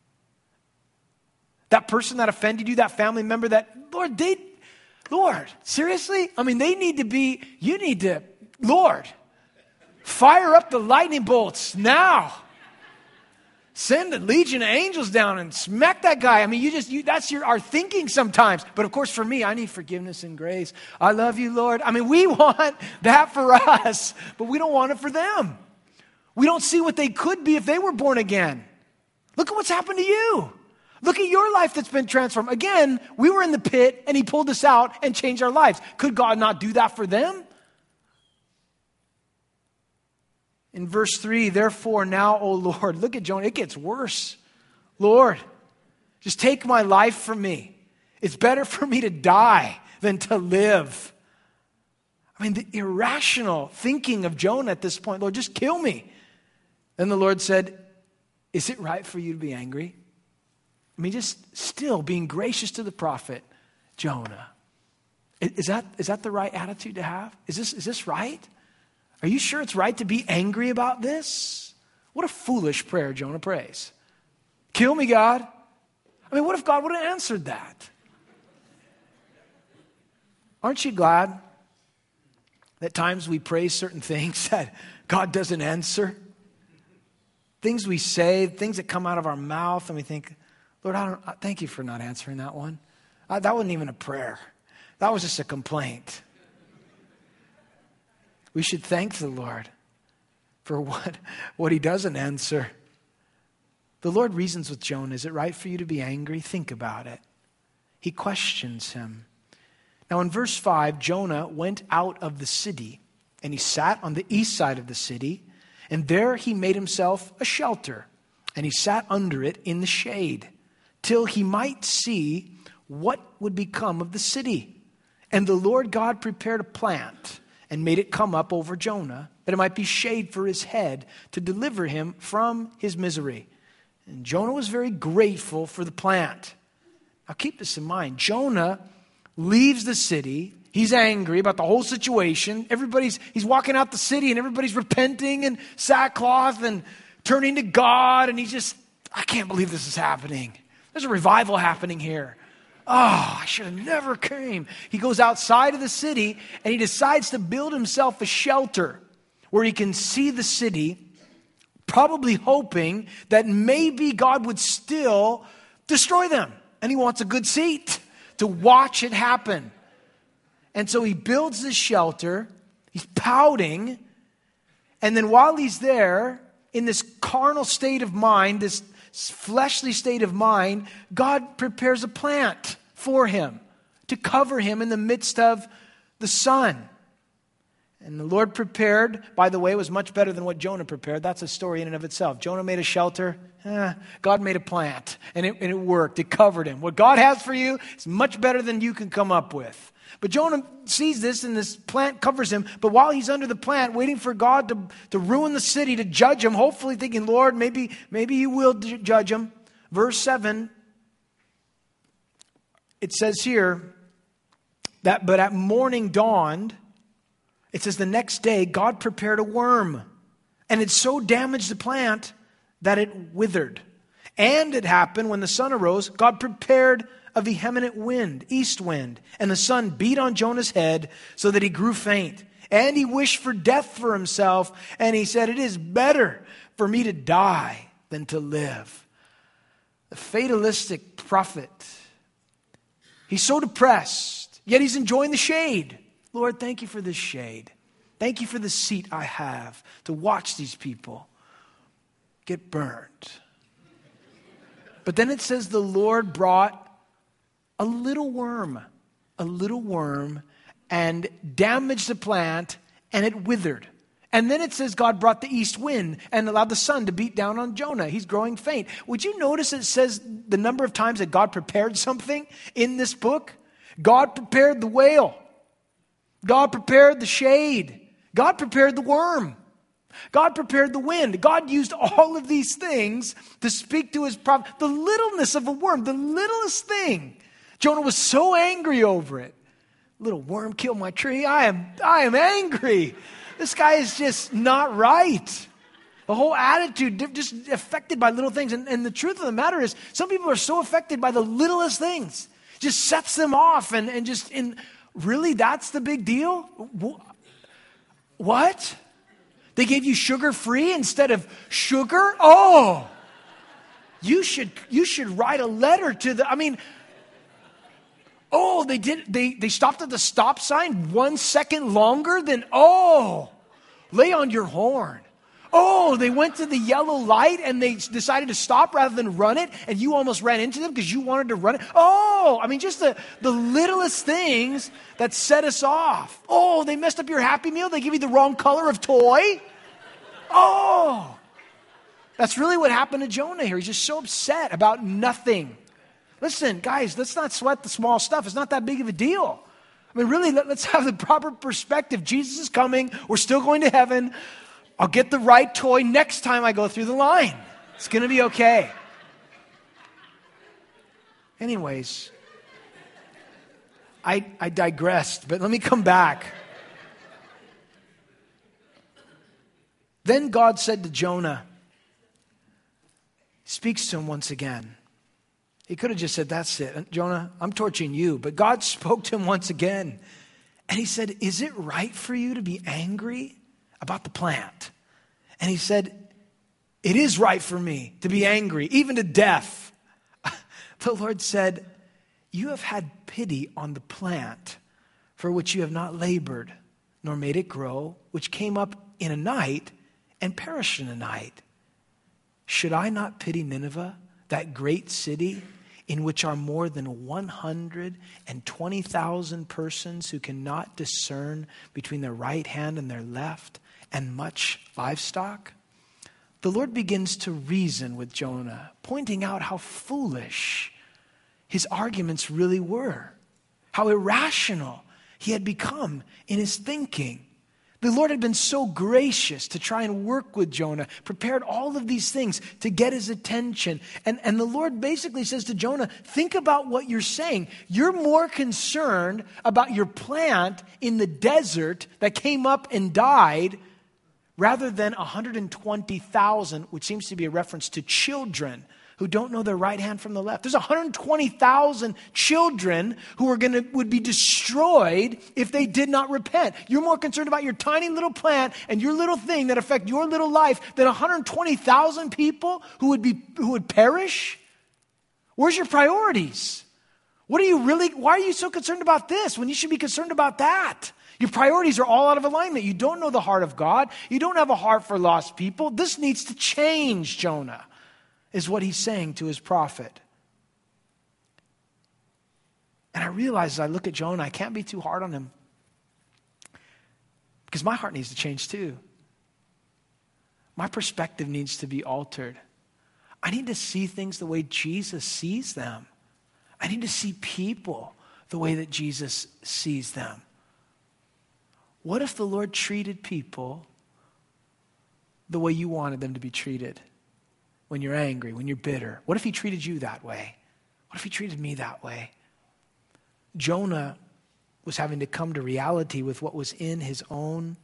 A: That person that offended you, that family member that, Lord, they, Lord, seriously? I mean, they need to be, you need to, Lord, fire up the lightning bolts now. Send a legion of angels down and smack that guy. I mean, you just, you, that's your, our thinking sometimes. But of course, for me, I need forgiveness and grace. I love you, Lord. I mean, we want that for us, but we don't want it for them. We don't see what they could be if they were born again. Look at what's happened to you. Look at your life that's been transformed. Again, we were in the pit and he pulled us out and changed our lives. Could God not do that for them? In verse three, therefore now, O Lord, look at Jonah, it gets worse. Lord, just take my life from me. It's better for me to die than to live. I mean, the irrational thinking of Jonah at this point, Lord, just kill me. Then the Lord said, is it right for you to be angry? I mean, just still being gracious to the prophet, Jonah. Is that, is that the right attitude to have? Is this, is this right? Are you sure it's right to be angry about this? What a foolish prayer Jonah prays. Kill me, God. I mean, what if God would have answered that? Aren't you glad that times we pray certain things that God doesn't answer? Things we say, things that come out of our mouth, and we think, Lord, I don't, thank you for not answering that one. Uh, that wasn't even a prayer. That was just a complaint. We should thank the Lord for what, what he doesn't answer. The Lord reasons with Jonah. Is it right for you to be angry? Think about it. He questions him. Now in verse five, Jonah went out of the city and he sat on the east side of the city, and there he made himself a shelter, and he sat under it in the shade till he might see what would become of the city. And the Lord God prepared a plant and made it come up over Jonah, that it might be shade for his head to deliver him from his misery. And Jonah was very grateful for the plant. Now keep this in mind. Jonah leaves the city. He's angry about the whole situation. Everybody's, he's walking out the city and everybody's repenting in sackcloth and turning to God. And he's just, I can't believe this is happening. There's a revival happening here. Oh, I should have never came. He goes outside of the city and he decides to build himself a shelter where he can see the city, probably hoping that maybe God would still destroy them. And he wants a good seat to watch it happen. And so he builds this shelter. He's pouting. And then while he's there, in this carnal state of mind, this fleshly state of mind, God prepares a plant for him to cover him in the midst of the sun. And the Lord prepared, by the way, was much better than what Jonah prepared. That's a story in and of itself. Jonah made a shelter. Eh, God made a plant, and it, and it worked. It covered him. What God has for you is much better than you can come up with. But Jonah sees this, and this plant covers him. But while he's under the plant, waiting for God to, to ruin the city, to judge him, hopefully thinking, Lord, maybe, maybe you will judge him. Verse seven, it says here that, but at morning dawned, it says the next day, God prepared a worm, and it so damaged the plant that it withered. And it happened when the sun arose, God prepared a vehement wind, east wind, and the sun beat on Jonah's head so that he grew faint. And he wished for death for himself, and he said, it is better for me to die than to live. The fatalistic prophet, he's so depressed, yet he's enjoying the shade. Lord, thank you for this shade. Thank you for the seat I have to watch these people get burned. But then it says the Lord brought a little worm, a little worm, and damaged the plant, and it withered. And then it says God brought the east wind and allowed the sun to beat down on Jonah. He's growing faint. Would you notice it says the number of times that God prepared something in this book? God prepared the whale. God prepared the shade. God prepared the worm. God prepared the wind. God used all of these things to speak to his prophet. The littleness of a worm, the littlest thing. Jonah was so angry over it. Little worm killed my tree. I am, I am angry. This guy is just not right. The whole attitude just affected by little things. And, and the truth of the matter is, some people are so affected by the littlest things. Just sets them off and, and just in, really, that's the big deal? What? They gave you sugar-free instead of sugar? Oh, you should you should write a letter to the, I mean, oh, they did, they, they stopped at the stop sign one second longer than, oh, lay on your horn. Oh, they went to the yellow light and they decided to stop rather than run it, and you almost ran into them because you wanted to run it. Oh, I mean, just the, the littlest things that set us off. Oh, they messed up your Happy Meal. They give you the wrong color of toy. Oh, that's really what happened to Jonah here. He's just so upset about nothing. Listen, guys, let's not sweat the small stuff. It's not that big of a deal. I mean, really, let, let's have the proper perspective. Jesus is coming. We're still going to heaven. I'll get the right toy next time I go through the line. It's going to be okay. Anyways, I, I digressed, but let me come back. Then God said to Jonah, speaks to him once again. He could have just said, that's it. Jonah, I'm torturing you. But God spoke to him once again. And he said, is it right for you to be angry about the plant? And he said, it is right for me to be angry, even to death. The Lord said, you have had pity on the plant for which you have not labored, nor made it grow, which came up in a night and perished in a night. Should I not pity Nineveh, that great city in which are more than one hundred twenty thousand persons who cannot discern between their right hand and their left, and much livestock? The Lord begins to reason with Jonah, pointing out how foolish his arguments really were, how irrational he had become in his thinking. The Lord had been so gracious to try and work with Jonah, prepared all of these things to get his attention. And, and the Lord basically says to Jonah, think about what you're saying. You're more concerned about your plant in the desert that came up and died rather than one hundred twenty thousand, which seems to be a reference to children who don't know their right hand from the left. There's one hundred twenty thousand children who are gonna would be destroyed if they did not repent. You're more concerned about your tiny little plant and your little thing that affect your little life than one hundred twenty thousand people who would be who would perish? Where's your priorities? What are you really, why are you so concerned about this when you should be concerned about that? Your priorities are all out of alignment. You don't know the heart of God. You don't have a heart for lost people. This needs to change, Jonah, is what he's saying to his prophet. And I realize as I look at Jonah, I can't be too hard on him, because my heart needs to change too. My perspective needs to be altered. I need to see things the way Jesus sees them. I need to see people the way that Jesus sees them. What if the Lord treated people the way you wanted them to be treated? When you're angry, when you're bitter. What if he treated you that way? What if he treated me that way? Jonah was having to come to reality with what was in his own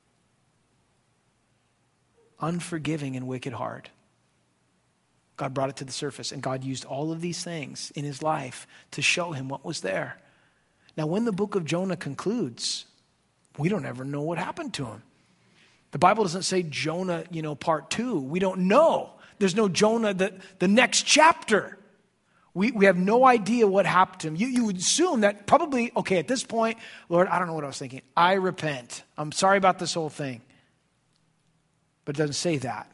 A: unforgiving and wicked heart. God brought it to the surface, and God used all of these things in his life to show him what was there. Now, when the book of Jonah concludes, we don't ever know what happened to him. The Bible doesn't say Jonah, you know, part two. We don't know. There's no Jonah, the, the next chapter. We, we have no idea what happened to him. You, you would assume that probably, okay, at this point, Lord, I don't know what I was thinking. I repent. I'm sorry about this whole thing. But it doesn't say that.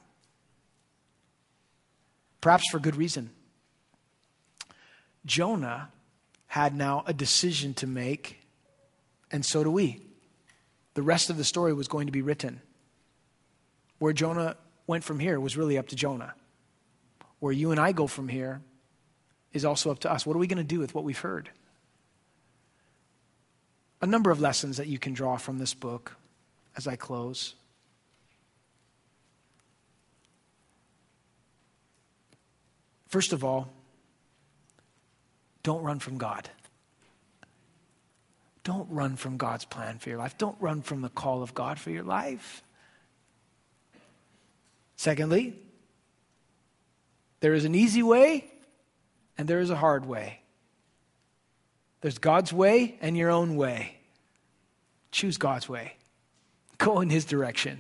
A: Perhaps for good reason. Jonah had now a decision to make, and so do we. The rest of the story was going to be written. Where Jonah went from here was really up to Jonah. Where you and I go from here is also up to us. What are we going to do with what we've heard? a number of lessons that you can draw from this book as I close. First of all, don't run from God. Don't run from God's plan for your life. Don't run from the call of God for your life. Secondly, there is an easy way and there is a hard way. There's God's way and your own way. Choose God's way. Go in His direction.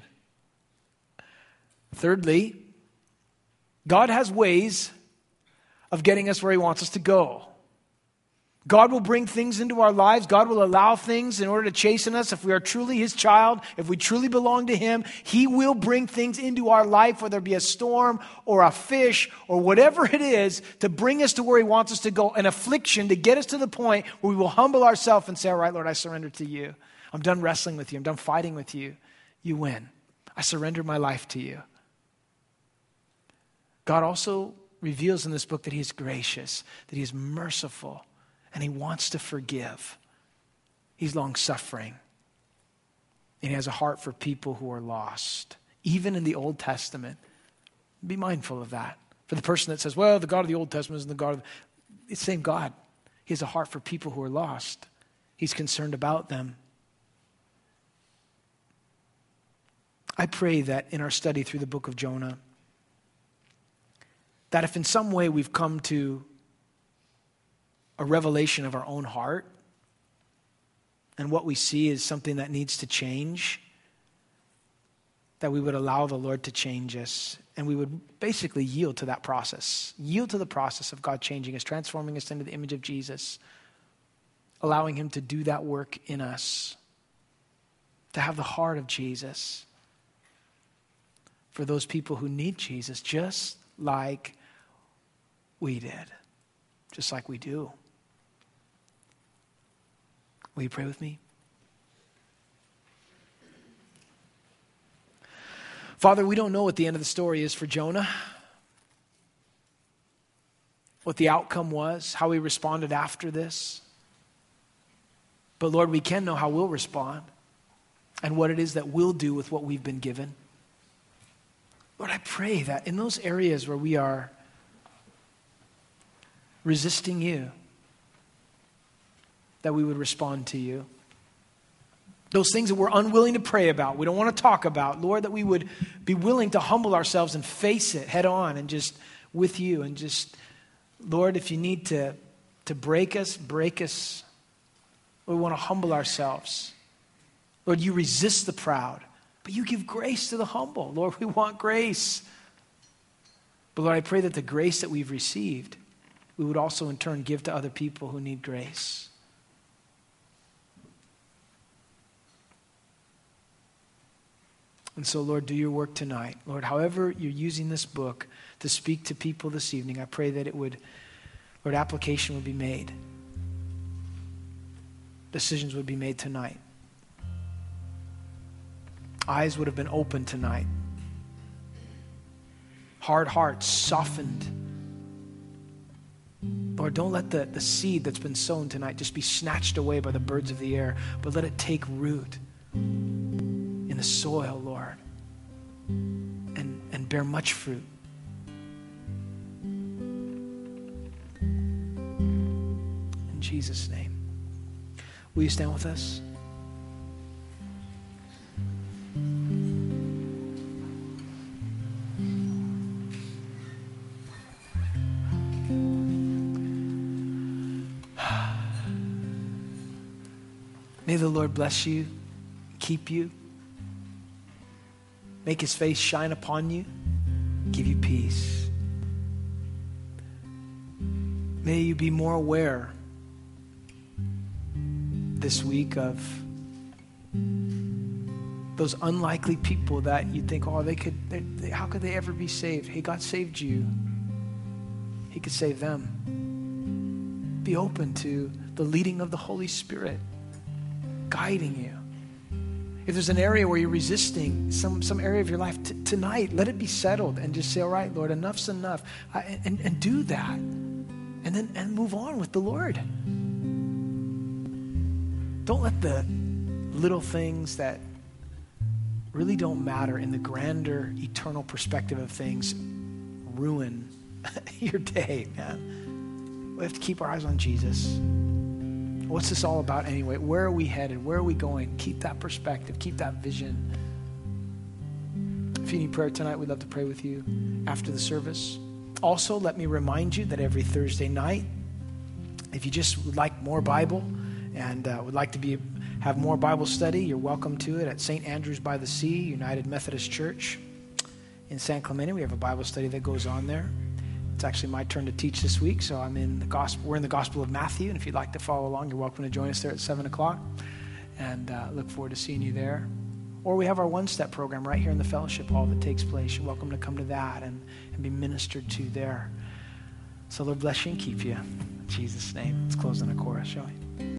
A: Thirdly, God has ways of getting us where He wants us to go. God will bring things into our lives. God will allow things in order to chasten us. If we are truly His child, if we truly belong to Him, He will bring things into our life, whether it be a storm or a fish or whatever it is, to bring us to where He wants us to go, an affliction to get us to the point where we will humble ourselves and say, all right, Lord, I surrender to You. I'm done wrestling with You. I'm done fighting with You. You win. I surrender my life to You. God also reveals in this book that He is gracious, that He is merciful, and He wants to forgive. He's long-suffering. And He has a heart for people who are lost. Even in the Old Testament. Be mindful of that. For the person that says, well, the God of the Old Testament isn't the God of... It's the same God. He has a heart for people who are lost. He's concerned about them. I pray that in our study through the book of Jonah, that if in some way we've come to a revelation of our own heart, and what we see is something that needs to change, that we would allow the Lord to change us, and we would basically yield to that process. Yield to the process of God changing us, transforming us into the image of Jesus, allowing Him to do that work in us, to have the heart of Jesus for those people who need Jesus, just like we did, just like we do. Will you pray with me? Father, we don't know what the end of the story is for Jonah, what the outcome was, how he responded after this. But Lord, we can know how we'll respond and what it is that we'll do with what we've been given. Lord, I pray that in those areas where we are resisting You, that we would respond to You. Those things that we're unwilling to pray about, we don't want to talk about, Lord, that we would be willing to humble ourselves and face it head on and just with You and just, Lord, if You need to, to break us, break us. We want to humble ourselves. Lord, You resist the proud, but You give grace to the humble. Lord, we want grace. But Lord, I pray that the grace that we've received, we would also in turn give to other people who need grace. And so, Lord, do Your work tonight. Lord, however You're using this book to speak to people this evening, I pray that it would, Lord, application would be made. Decisions would be made tonight. Eyes would have been opened tonight. Hard hearts softened. Lord, don't let the, the seed that's been sown tonight just be snatched away by the birds of the air, but let it take root in the soil, Lord, and, and bear much fruit. In Jesus' name. Will you stand with us? May the Lord bless you, keep you, make His face shine upon you, give you peace. May you be more aware this week of those unlikely people that you think, oh, they could, they, they, how could they ever be saved? Hey, God saved you. He could save them. Be open to the leading of the Holy Spirit guiding you. If there's an area where you're resisting some, some area of your life, t- tonight, let it be settled and just say, all right, Lord, enough's enough. I, and, and do that. And then and move on with the Lord. Don't let the little things that really don't matter in the grander, eternal perspective of things ruin your day, man. We have to keep our eyes on Jesus. What's this all about anyway? Where are we headed? Where are we going? Keep that perspective. Keep that vision. If you need prayer tonight, we'd love to pray with you after the service. Also, let me remind you that every Thursday night, if you just would like more Bible and uh, would like to be have more Bible study, you're welcome to it at Saint Andrews by the Sea, United Methodist Church in San Clemente. We have a Bible study that goes on there. It's actually my turn to teach this week, so I'm in the gospel. We're in the Gospel of Matthew, and if you'd like to follow along, you're welcome to join us there at seven o'clock, and uh, look forward to seeing you there. Or we have our one-step program right here in the fellowship hall that takes place. You're welcome to come to that and, and be ministered to there. So Lord bless you and keep you. In Jesus' name. Let's close on a chorus, shall we?